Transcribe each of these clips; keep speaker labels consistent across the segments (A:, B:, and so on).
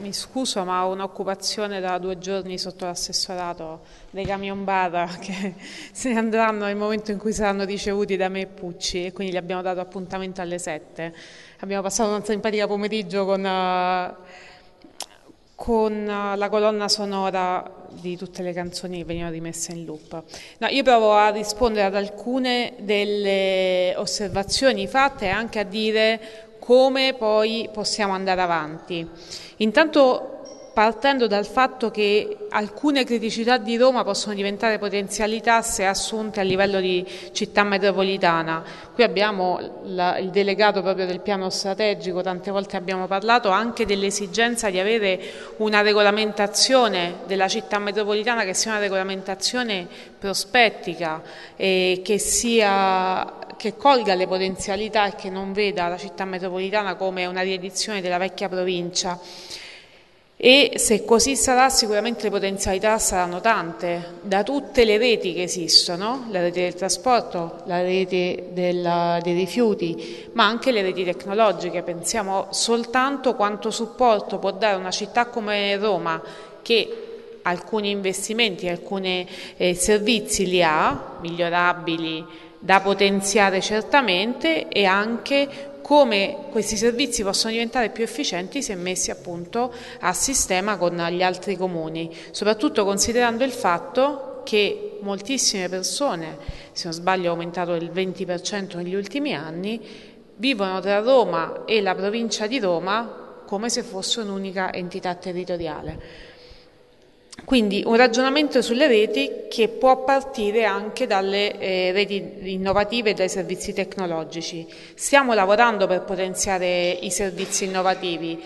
A: mi scuso, ma ho un'occupazione da 2 giorni sotto l'assessorato dei camion bar che se ne andranno nel momento in cui saranno ricevuti da me e Pucci, e quindi gli abbiamo dato appuntamento alle 7. Abbiamo passato una simpatica pomeriggio con la colonna sonora di tutte le canzoni che venivano rimesse in loop. No, io provo a rispondere ad alcune delle osservazioni fatte e anche a dire come poi possiamo andare avanti. Intanto partendo dal fatto che alcune criticità di Roma possono diventare potenzialità se assunte a livello di città metropolitana. Qui abbiamo il delegato proprio del piano strategico, tante volte abbiamo parlato anche dell'esigenza di avere una regolamentazione della città metropolitana che sia una regolamentazione prospettica e che colga le potenzialità e che non veda la città metropolitana come una riedizione della vecchia provincia. E se così sarà, sicuramente le potenzialità saranno tante, da tutte le reti che esistono, la rete del trasporto, la rete dei rifiuti, ma anche le reti tecnologiche. Pensiamo soltanto quanto supporto può dare una città come Roma, che alcuni investimenti, alcuni servizi li ha, migliorabili, da potenziare certamente, e anche come questi servizi possono diventare più efficienti se messi appunto a sistema con gli altri comuni, soprattutto considerando il fatto che moltissime persone, se non sbaglio è aumentato del 20% negli ultimi anni, vivono tra Roma e la provincia di Roma come se fosse un'unica entità territoriale. Quindi un ragionamento sulle reti che può partire anche dalle reti innovative e dai servizi tecnologici. Stiamo lavorando per potenziare i servizi innovativi.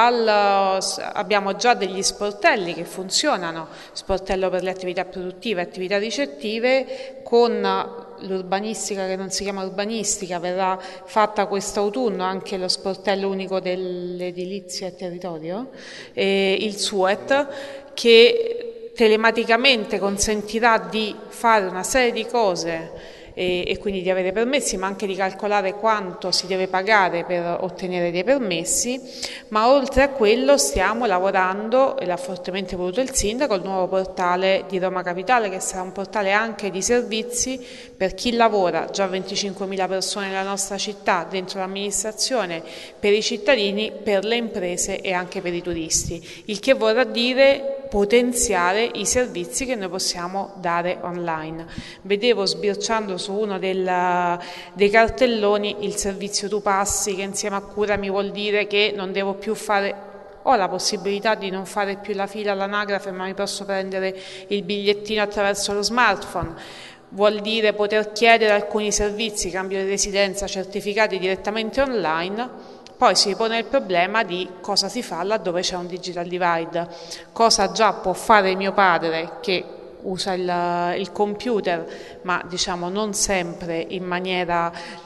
A: Abbiamo già degli sportelli che funzionano, sportello per le attività produttive, attività ricettive, con l'urbanistica che non si chiama urbanistica, verrà fatta quest'autunno anche lo sportello unico dell'edilizia e territorio, il SUET, che telematicamente consentirà di fare una serie di cose e quindi di avere permessi, ma anche di calcolare quanto si deve pagare per ottenere dei permessi. Ma oltre a quello stiamo lavorando, e l'ha fortemente voluto il sindaco, il nuovo portale di Roma Capitale, che sarà un portale anche di servizi per chi lavora, già 25.000 persone nella nostra città, dentro l'amministrazione, per i cittadini, per le imprese e anche per i turisti, il che vorrà dire potenziare i servizi che noi possiamo dare online. Vedevo sbirciando su uno dei cartelloni il servizio Tu Passi, che insieme a Curami vuol dire che non devo più ho la possibilità di non fare più la fila all'anagrafe, ma mi posso prendere il bigliettino attraverso lo smartphone. Vuol dire poter chiedere alcuni servizi, cambio di residenza, certificati direttamente online. Poi si pone il problema di cosa si fa laddove c'è un digital divide, cosa già può fare mio padre che usa il computer, ma diciamo non sempre in maniera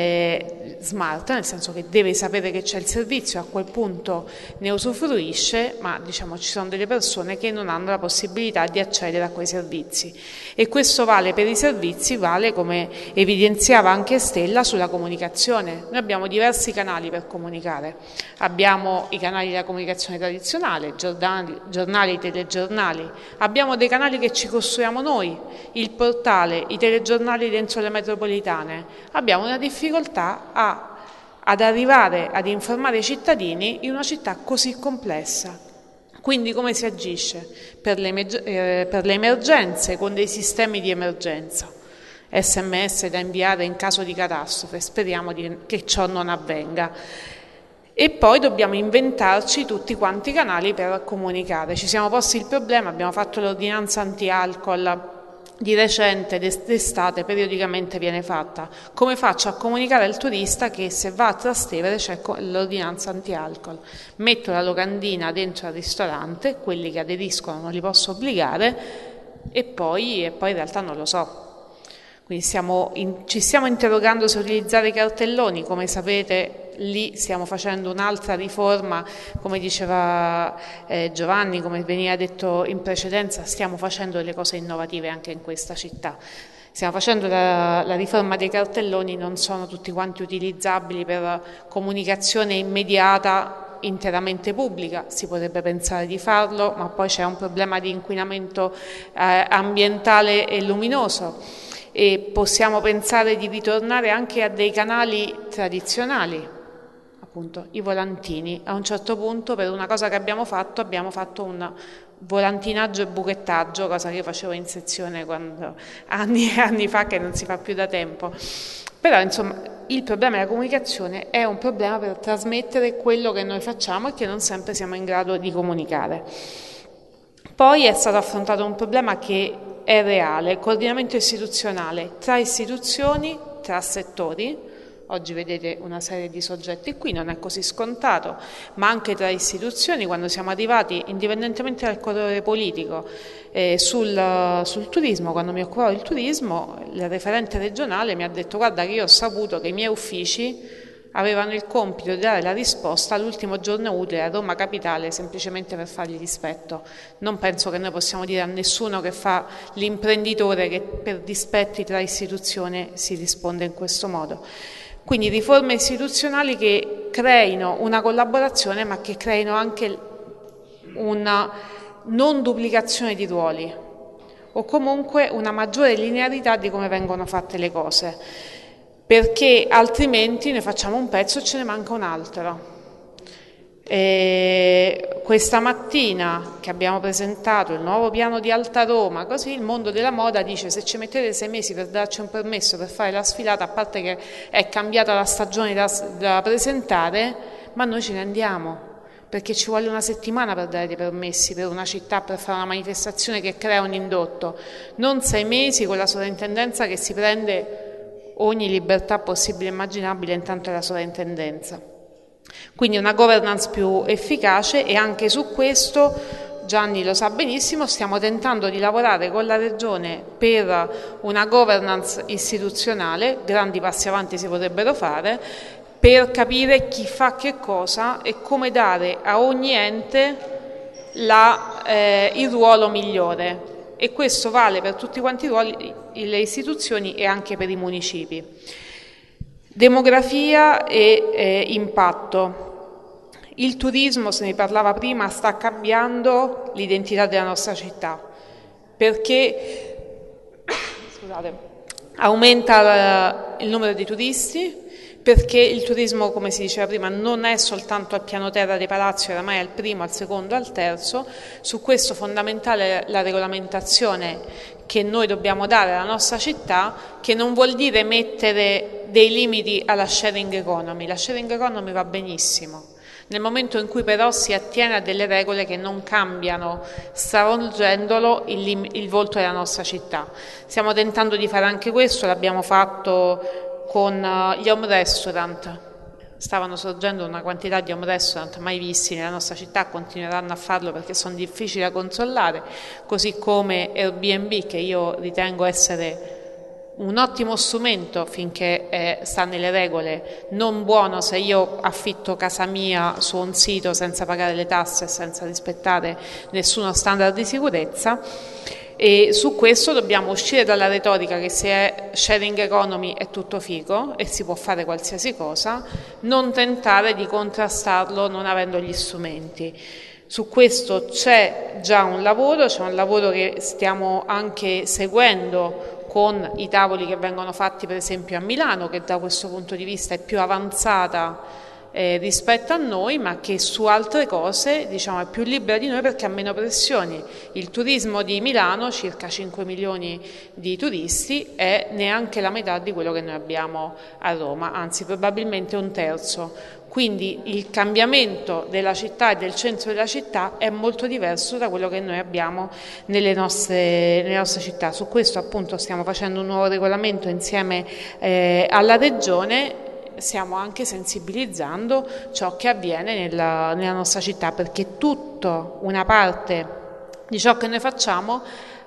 A: smart, nel senso che deve sapere che c'è il servizio, a quel punto ne usufruisce, ma diciamo ci sono delle persone che non hanno la possibilità di accedere a quei servizi, e questo vale per i servizi, vale, come evidenziava anche Stella, sulla comunicazione. Noi abbiamo diversi canali per comunicare, abbiamo i canali della comunicazione tradizionale, giornali, telegiornali, abbiamo dei canali che ci costruiamo noi, il portale, i telegiornali dentro le metropolitane. Abbiamo una difficoltà ad arrivare ad informare i cittadini in una città così complessa. Quindi come si agisce? Per le emergenze, con dei sistemi di emergenza, SMS da inviare in caso di catastrofe, speriamo che ciò non avvenga. E poi dobbiamo inventarci tutti quanti i canali per comunicare. Ci siamo posti il problema, abbiamo fatto l'ordinanza anti-alcol di recente, d'estate, periodicamente viene fatta. Come faccio a comunicare al turista che se va a Trastevere c'è l'ordinanza anti-alcol? Metto la locandina dentro al ristorante, quelli che aderiscono non li posso obbligare, e poi in realtà non lo so. Quindi ci stiamo interrogando se utilizzare i cartelloni. Come sapete, lì stiamo facendo un'altra riforma, come diceva Giovanni, come veniva detto in precedenza, stiamo facendo delle cose innovative anche in questa città. Stiamo facendo la riforma dei cartelloni, non sono tutti quanti utilizzabili per comunicazione immediata interamente pubblica, si potrebbe pensare di farlo, ma poi c'è un problema di inquinamento ambientale e luminoso, e possiamo pensare di ritornare anche a dei canali tradizionali, appunto i volantini. A un certo punto, per una cosa che abbiamo fatto un volantinaggio e buchettaggio, cosa che io facevo in sezione anni e anni fa, che non si fa più da tempo. Però insomma il problema della comunicazione è un problema per trasmettere quello che noi facciamo e che non sempre siamo in grado di comunicare. Poi è stato affrontato un problema che è reale, il coordinamento istituzionale tra istituzioni, tra settori. Oggi vedete una serie di soggetti qui, non è così scontato, ma anche tra istituzioni. Quando siamo arrivati, indipendentemente dal colore politico, sul turismo, quando mi occupavo del turismo, il referente regionale mi ha detto: guarda che io ho saputo che i miei uffici avevano il compito di dare la risposta all'ultimo giorno utile a Roma Capitale, semplicemente per fargli dispetto. Non penso che noi possiamo dire a nessuno che fa l'imprenditore che per dispetti tra istituzioni si risponde in questo modo. Quindi riforme istituzionali che creino una collaborazione, ma che creino anche una non duplicazione di ruoli, o comunque una maggiore linearità di come vengono fatte le cose, perché altrimenti noi facciamo un pezzo e ce ne manca un altro. Questa mattina che abbiamo presentato il nuovo piano di Alta Roma, così il mondo della moda dice: se ci mettete 6 mesi per darci un permesso per fare la sfilata, a parte che è cambiata la stagione da presentare, ma noi ce ne andiamo, perché ci vuole una settimana per dare dei permessi per una città, per fare una manifestazione che crea un indotto, non 6 mesi con la sovrintendenza che si prende ogni libertà possibile e immaginabile, intanto è la sovrintendenza. Quindi una governance più efficace, e anche su questo Gianni lo sa benissimo, stiamo tentando di lavorare con la Regione per una governance istituzionale. Grandi passi avanti si potrebbero fare per capire chi fa che cosa e come dare a ogni ente il ruolo migliore, e questo vale per tutti quanti i ruoli, le istituzioni e anche per i municipi. Demografia e impatto. Il turismo, se ne parlava prima, sta cambiando l'identità della nostra città, perché aumenta il numero di turisti, perché il turismo, come si diceva prima, non è soltanto al piano terra dei palazzi, oramai è al primo, al secondo, al terzo. Su questo fondamentale la regolamentazione che noi dobbiamo dare alla nostra città, che non vuol dire mettere dei limiti alla sharing economy. La sharing economy va benissimo, nel momento in cui però si attiene a delle regole che non cambiano, stravolgendolo, il volto della nostra città. Stiamo tentando di fare anche questo, l'abbiamo fatto con gli home restaurant. Stavano sorgendo una quantità di home restaurant mai visti nella nostra città, continueranno a farlo perché sono difficili da controllare, così come Airbnb, che io ritengo essere un ottimo strumento finché sta nelle regole, non buono se io affitto casa mia su un sito senza pagare le tasse e senza rispettare nessuno standard di sicurezza. E su questo dobbiamo uscire dalla retorica che se è sharing economy è tutto figo e si può fare qualsiasi cosa, non tentare di contrastarlo non avendo gli strumenti. Su questo c'è già un lavoro, c'è un lavoro che stiamo anche seguendo con i tavoli che vengono fatti per esempio a Milano, che da questo punto di vista è più avanzata rispetto a noi, ma che su altre cose è più libera di noi perché ha meno pressioni. Il turismo di Milano, circa 5 milioni di turisti, è neanche la metà di quello che noi abbiamo a Roma, anzi probabilmente un terzo. Quindi il cambiamento della città e del centro della città è molto diverso da quello che noi abbiamo nelle nostre città. Su questo appunto stiamo facendo un nuovo regolamento insieme alla Regione. Stiamo anche sensibilizzando ciò che avviene nella nostra città, perché tutta una parte di ciò che noi facciamo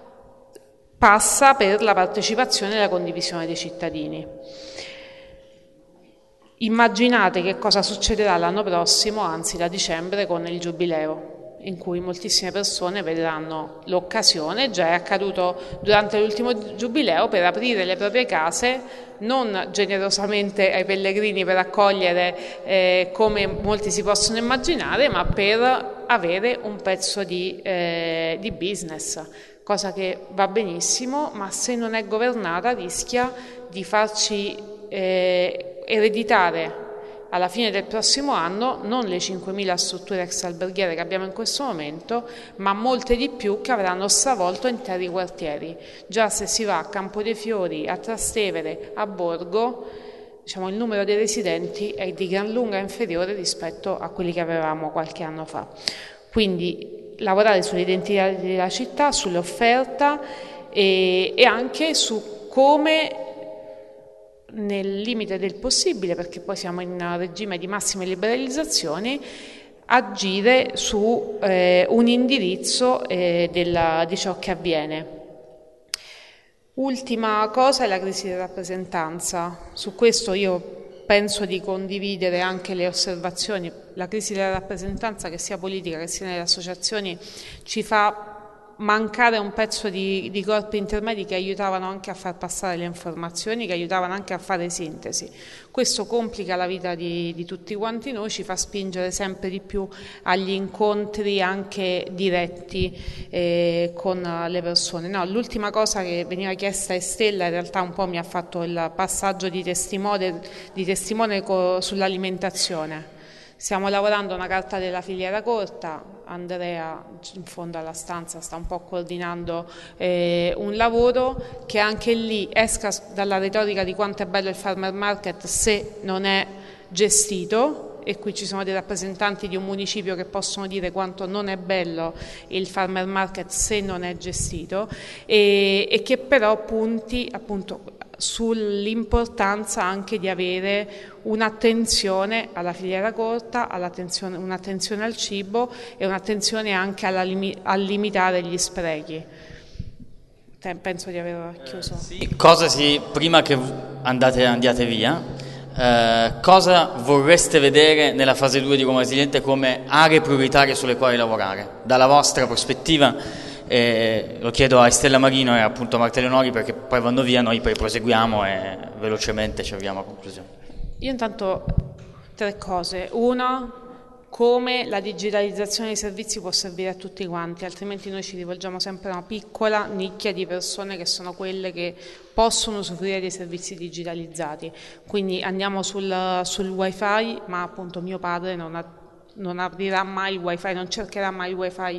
A: passa per la partecipazione e la condivisione dei cittadini. Immaginate che cosa succederà l'anno prossimo, anzi da dicembre, con il Giubileo. in cui moltissime persone vedranno l'occasione, già è accaduto durante l'ultimo giubileo, per aprire le proprie case, non generosamente ai pellegrini per accogliere come molti si possono immaginare, ma per avere un pezzo di business, cosa che va benissimo, ma se non è governata rischia di farci ereditare alla fine del prossimo anno non le 5.000 strutture ex alberghiere che abbiamo in questo momento, ma molte di più che avranno stravolto interi quartieri. Già se si va a Campo dei Fiori, a Trastevere, a Borgo, diciamo, il numero dei residenti è di gran lunga inferiore rispetto a quelli che avevamo qualche anno fa. Quindi lavorare sull'identità della città, sull'offerta e anche su come, nel limite del possibile, perché poi siamo in regime di massime liberalizzazioni, agire su un indirizzo di ciò che avviene. Ultima cosa è la crisi di rappresentanza. Su questo io penso di condividere anche le osservazioni. La crisi della rappresentanza, che sia politica che sia nelle associazioni, ci fa mancare un pezzo di corpi intermedi che aiutavano anche a far passare le informazioni, che aiutavano anche a fare sintesi. Questo complica la vita di tutti quanti noi, ci fa spingere sempre di più agli incontri anche diretti con le persone. No, l'ultima cosa che veniva chiesta a Stella in realtà un po' mi ha fatto il passaggio di testimone sull'alimentazione. Stiamo lavorando a una carta della filiera corta, Andrea in fondo alla stanza sta un po' coordinando un lavoro che anche lì esca dalla retorica di quanto è bello il farmer market se non è gestito, e qui ci sono dei rappresentanti di un municipio che possono dire quanto non è bello il farmer market se non è gestito, e che però punti appunto sull'importanza anche di avere un'attenzione alla filiera corta, un'attenzione al cibo e un'attenzione anche a limitare gli sprechi. Penso di aver chiuso.
B: Sì, prima che andiate via, cosa vorreste vedere nella fase 2 di Roma Resiliente come aree prioritarie sulle quali lavorare? Dalla vostra prospettiva, lo chiedo a Estella Marino e appunto a Marta Leonori, perché poi vanno via, noi poi proseguiamo e velocemente ci avviamo a conclusione.
A: Io intanto 3 cose. Una, come la digitalizzazione dei servizi può servire a tutti quanti, altrimenti noi ci rivolgiamo sempre a una piccola nicchia di persone che sono quelle che possono usufruire dei servizi digitalizzati. Quindi andiamo sul wifi, ma appunto mio padre non aprirà mai il wifi, non cercherà mai il wifi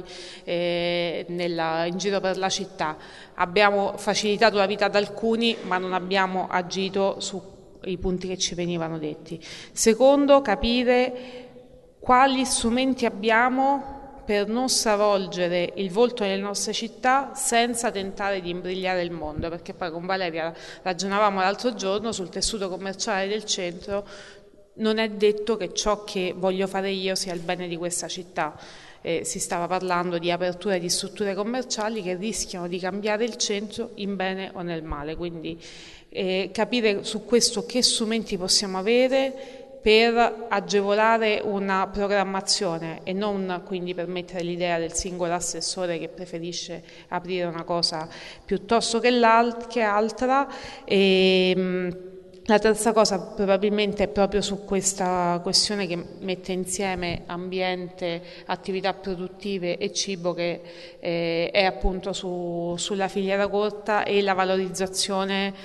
A: in giro per la città. Abbiamo facilitato la vita ad alcuni, ma non abbiamo agito sui punti che ci venivano detti. Secondo, capire quali strumenti abbiamo per non stravolgere il volto delle nostre città senza tentare di imbrigliare il mondo, perché poi con Valeria ragionavamo l'altro giorno sul tessuto commerciale del centro. Non è detto che ciò che voglio fare io sia il bene di questa città. Si stava parlando di apertura di strutture commerciali che rischiano di cambiare il centro in bene o nel male, quindi capire su questo che strumenti possiamo avere per agevolare una programmazione e non quindi permettere l'idea del singolo assessore che preferisce aprire una cosa piuttosto che altra. La terza cosa probabilmente è proprio su questa questione che mette insieme ambiente, attività produttive e cibo, che è appunto sulla filiera corta e la valorizzazione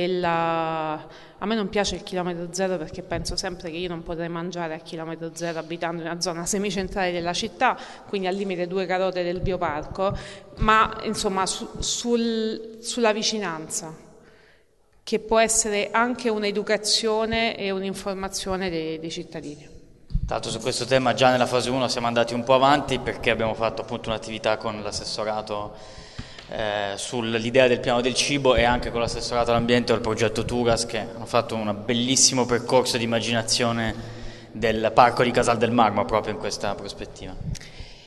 A: A me non piace il chilometro zero, perché penso sempre che io non potrei mangiare a chilometro zero abitando in una zona semicentrale della città, quindi al limite 2 carote del bioparco, ma insomma sulla vicinanza, che può essere anche un'educazione e un'informaone dei cittadini.
B: Tanto su questo tema già nella fase 1 siamo andati un po' avanti, perché abbiamo fatto appunto un'attività con l'assessorato sull'idea del piano del cibo e anche con l'assessorato all'ambiente o il progetto Turas, che hanno fatto un bellissimo percorso di immaginazione del parco di Casal del Marmo proprio in questa prospettiva.